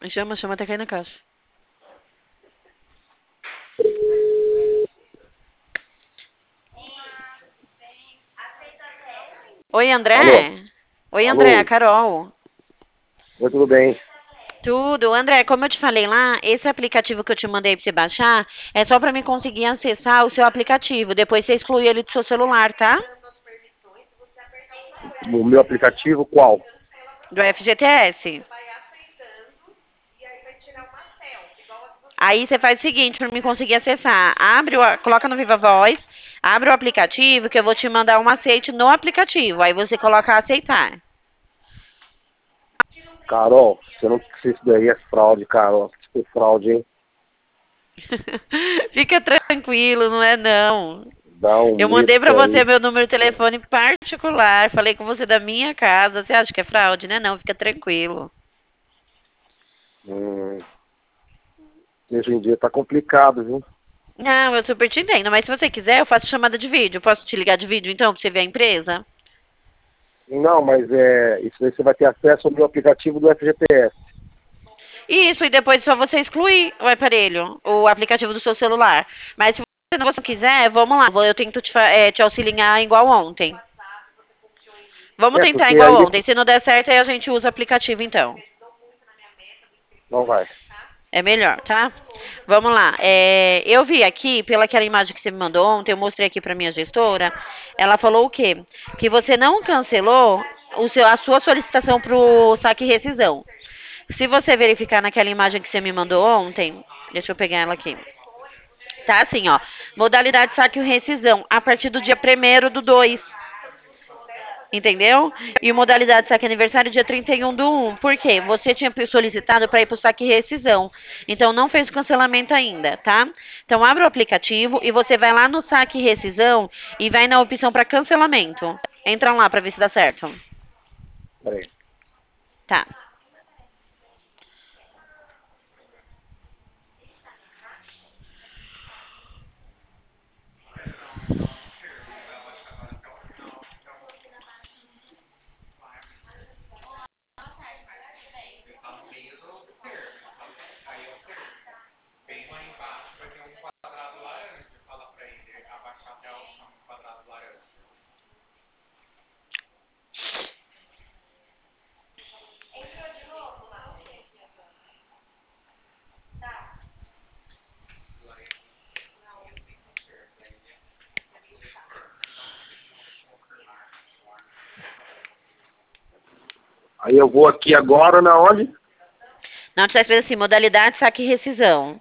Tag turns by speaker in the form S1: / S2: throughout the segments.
S1: Chama, chama até cair na caixa. Oi,
S2: Alô?
S1: André. Oi, André, a
S2: Alô?
S1: Carol.
S2: Oi, tudo bem?
S1: Tudo. André, como eu te falei lá, esse aplicativo que eu te mandei pra você baixar é só pra mim conseguir acessar o seu aplicativo. Depois você exclui ele do seu celular, tá?
S2: O meu aplicativo, qual?
S1: Do FGTS. Aí você faz o seguinte, pra mim conseguir acessar, coloca no Viva Voz, abre o aplicativo que eu vou te mandar um macete no aplicativo. Aí você coloca aceitar.
S2: Carol, você não se isso daí é fraude, Carol. Isso é fraude, hein?
S1: Fica tranquilo, não é não.
S2: Dá um
S1: Eu
S2: medo
S1: mandei pra
S2: isso
S1: você
S2: aí.
S1: meu número de telefone particular, falei com você da minha casa. Você acha que é fraude, né? Não, fica tranquilo.
S2: Hum, hoje em dia tá complicado, viu?
S1: Não, eu super te entendo, mas se você quiser, eu faço chamada de vídeo. Posso te ligar de vídeo então, pra você ver a empresa?
S2: Não, mas isso daí você vai ter acesso ao meu aplicativo do FGTS.
S1: Isso, e depois é só você excluir o aparelho, o aplicativo do seu celular. Mas se você não quiser, vamos lá. Eu tento te auxiliar igual ontem. Vamos
S2: É,
S1: tentar
S2: porque
S1: igual
S2: aí
S1: ontem. Se não der certo, aí a gente usa o aplicativo então.
S2: não vai.
S1: É melhor, tá? Vamos lá. Eu vi aqui, pela aquela imagem que você me mandou ontem, eu mostrei aqui para minha gestora. Ela falou o quê? Que você não cancelou a sua solicitação para o saque e rescisão. Se você verificar naquela imagem que você me mandou ontem, deixa eu pegar ela aqui. Tá assim, ó. Modalidade saque e rescisão, a partir do dia 1º do 2. Entendeu? E modalidade saque aniversário dia 31/1. Por quê? Você tinha solicitado para ir para o saque rescisão. Então não fez o cancelamento ainda, tá? Então abre o aplicativo e você vai lá no saque rescisão e vai na opção para cancelamento. Entra lá para ver se dá certo.
S2: Peraí.
S1: Tá.
S2: Aí eu vou aqui agora na onde?
S1: Não, está escrito assim, modalidade saque rescisão.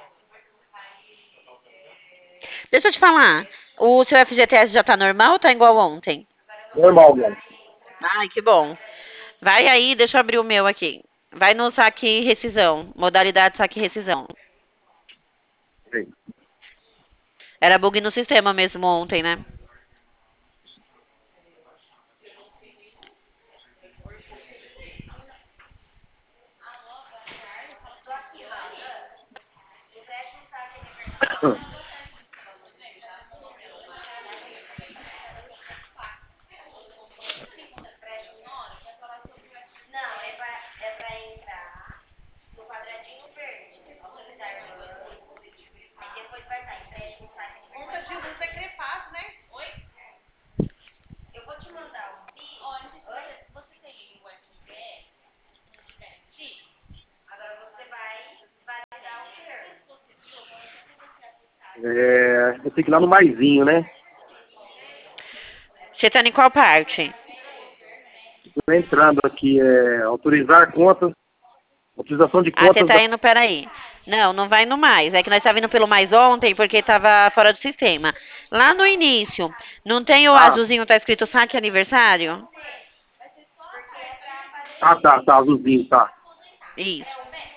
S1: Deixa eu te falar. O seu FGTS já tá normal ou tá igual ontem?
S2: Normal, mano.
S1: Ai, que bom. Vai aí, deixa eu abrir o meu aqui. Vai no saque rescisão. Modalidade saque rescisão.
S2: Peraí.
S1: Era bug no sistema mesmo ontem, né?
S2: Eu tenho que ir lá no maisinho, né?
S1: Você tá em qual parte?
S2: Tô entrando aqui, autorizar contas, autorização de
S1: Ah, você
S2: contas
S1: tá
S2: da...
S1: indo, peraí. Não, não vai no mais. É que nós tá vindo pelo mais ontem porque tava fora do sistema. Lá no início, não tem o
S2: Ah,
S1: azulzinho, tá escrito saque aniversário?
S2: tá, azulzinho, tá.
S1: Isso.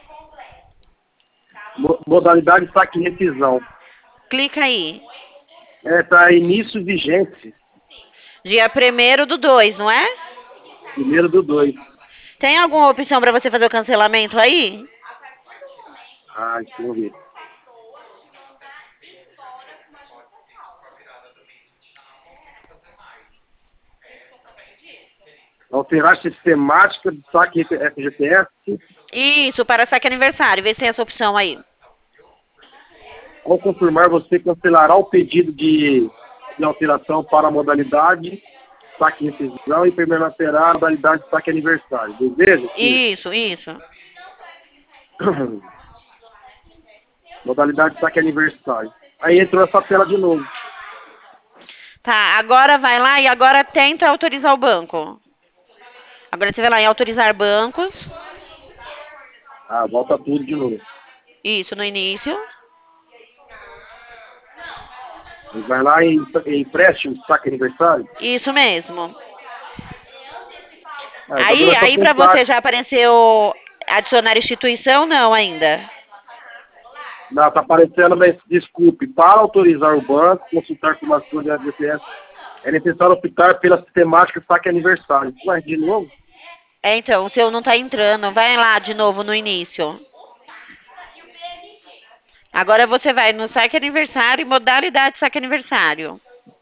S2: Modalidade saque e rescisão.
S1: Clica aí.
S2: Tá início vigente,
S1: Dia 1º do 2, não é?
S2: 1º do 2.
S1: Tem alguma opção pra você fazer o cancelamento aí?
S2: Ai, deixa eu ver. Alterar sistemática de saque FGTS.
S1: Isso, para saque aniversário. Vê se tem essa opção aí.
S2: Ao confirmar, você cancelará o pedido de alteração para a modalidade saque rescisão e permanecerá a modalidade saque aniversário. Deseja?
S1: Isso.
S2: Modalidade saque aniversário. Aí entrou essa tela de novo.
S1: Tá, agora vai lá e agora tenta autorizar o banco. Agora você vai lá em autorizar bancos.
S2: Ah, volta tudo de novo.
S1: Isso, no início.
S2: Vai lá em empréstimo saque aniversário.
S1: Isso mesmo.
S2: Ah, tá dando essa
S1: Aí para
S2: vontade.
S1: você já apareceu adicionar instituição? Não, ainda.
S2: Não, tá aparecendo, mas desculpe. Para autorizar o banco, consultar informações de FGTS, é necessário optar pela sistemática saque aniversário. Ué, de novo?
S1: É, então, o seu não tá entrando. Vai lá de novo no início. Agora você vai no saque aniversário e modalidade saque aniversário.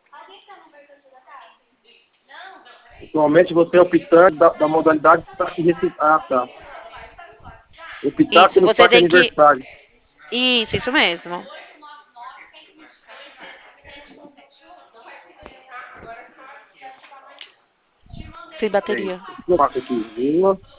S2: Atualmente você é optante da modalidade saque rescisão. Ah, tá. Optar
S1: Isso,
S2: pelo
S1: você
S2: saque
S1: tem que.
S2: aniversário.
S1: Isso mesmo. Sem
S2: Bem,
S1: bateria.
S2: eu faço aqui.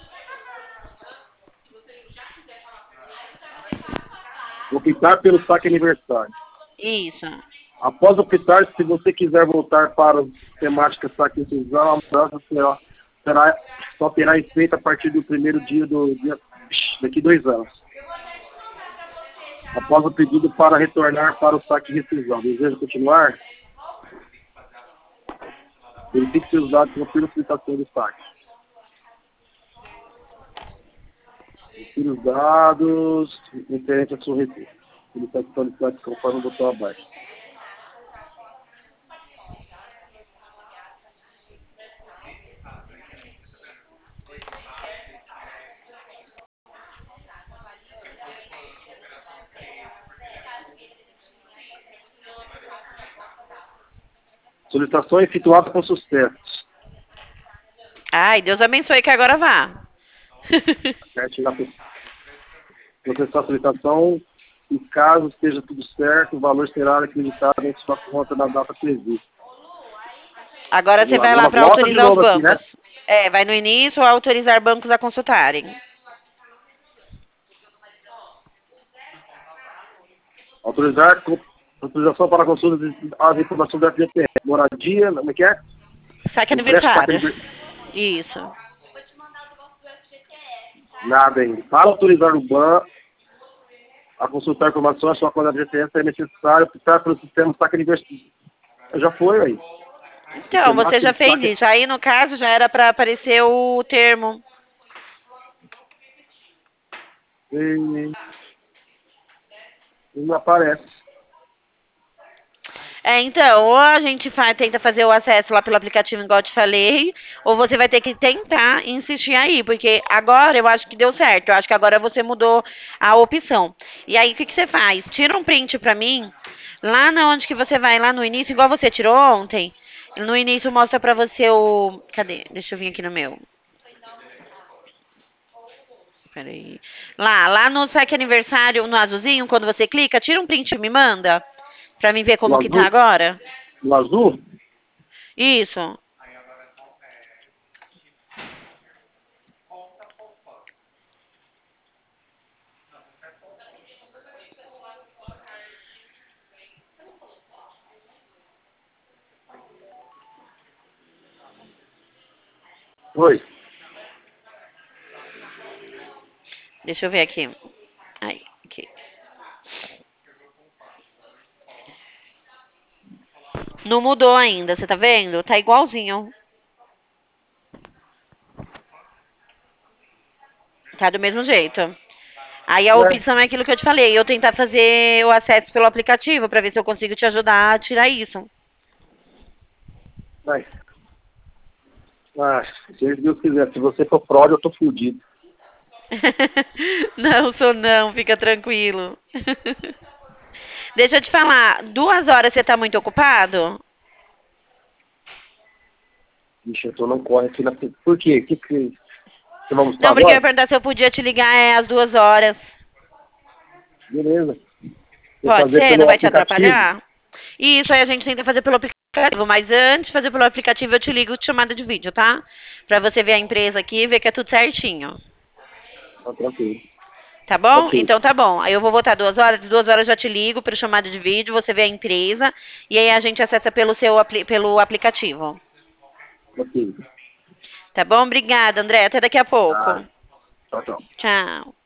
S2: Optar pelo saque aniversário.
S1: Isso.
S2: Após optar, se você quiser voltar para a temática saque rescisão, a mudança só terá efeito a partir do primeiro dia daqui 2 anos. Após o pedido para retornar para o saque rescisão. Deseja continuar? Verifique seus dados e confirme a solicitação do saque. Confira os dados referente à sua receita. Solicitação de saque conforme o botão abaixo. Solicitação efetuada com sucesso.
S1: Ai, Deus abençoe que agora vá.
S2: Processar a solicitação e caso esteja tudo certo, o valor será acreditado em sua conta na data prevista.
S1: Agora você vai lá para
S2: Volta de
S1: autorizar os
S2: novo aqui, né?
S1: bancos. É, vai no início, autorizar bancos a consultarem.
S2: Autorização para consulta das informações da FGTS. Moradia, como é que é?
S1: Saque
S2: Empréstimo,
S1: aniversário.
S2: saque
S1: Isso.
S2: Nada ainda. Para autorizar o banco a consultar informações sobre a conta da FGTS, é necessário optar pelo sistema saque aniversário. Já foi aí.
S1: Então, você já fez isso. Aí, no caso, já era para aparecer o termo.
S2: E não aparece.
S1: É, então, ou a gente tenta fazer o acesso lá pelo aplicativo, igual eu te falei, ou você vai ter que tentar insistir aí, porque agora eu acho que deu certo. Eu acho que agora você mudou a opção. E aí, o que você faz? Tira um print pra mim, lá na onde que você vai, lá no início, igual você tirou ontem. No início mostra pra você o... Cadê? Deixa eu vir aqui no meu. Peraí. Lá no saque aniversário, no azulzinho, quando você clica, tira um print e me manda. Pra mim ver como que tá agora.
S2: No azul?
S1: Isso.
S2: Oi.
S1: Deixa eu ver aqui. Aí, aqui. Não mudou ainda, você tá vendo? Tá igualzinho. Tá do mesmo jeito. Aí a opção é aquilo que eu te falei, eu tentar fazer o acesso pelo aplicativo pra ver se eu consigo te ajudar a tirar isso.
S2: Vai. Ah, se Deus quiser, se você for prod, eu tô fudido.
S1: Não sou não, fica tranquilo. Deixa eu te falar, 2 horas você tá muito ocupado?
S2: Ixi, eu tô não corre aqui na... Por quê? O que você vai almoçar
S1: Não, porque eu ia
S2: agora?
S1: perguntar se eu podia te ligar às 2 horas.
S2: Beleza. Vou
S1: Pode
S2: fazer
S1: ser? Não
S2: pelo
S1: vai te
S2: aplicativo.
S1: atrapalhar? Isso aí a gente tenta fazer pelo aplicativo, mas antes de fazer pelo aplicativo eu te ligo de chamada de vídeo, tá? Pra você ver a empresa aqui e ver que é tudo certinho.
S2: Tá tranquilo.
S1: Tá bom?
S2: Ok.
S1: Então tá bom. Aí eu vou botar 2 horas, de 2 horas eu já te ligo por chamada de vídeo, você vê a empresa e aí a gente acessa pelo aplicativo.
S2: Ok.
S1: Tá bom? Obrigada, André. Até daqui a pouco.
S2: Tá. Tchau, tchau.
S1: Tchau.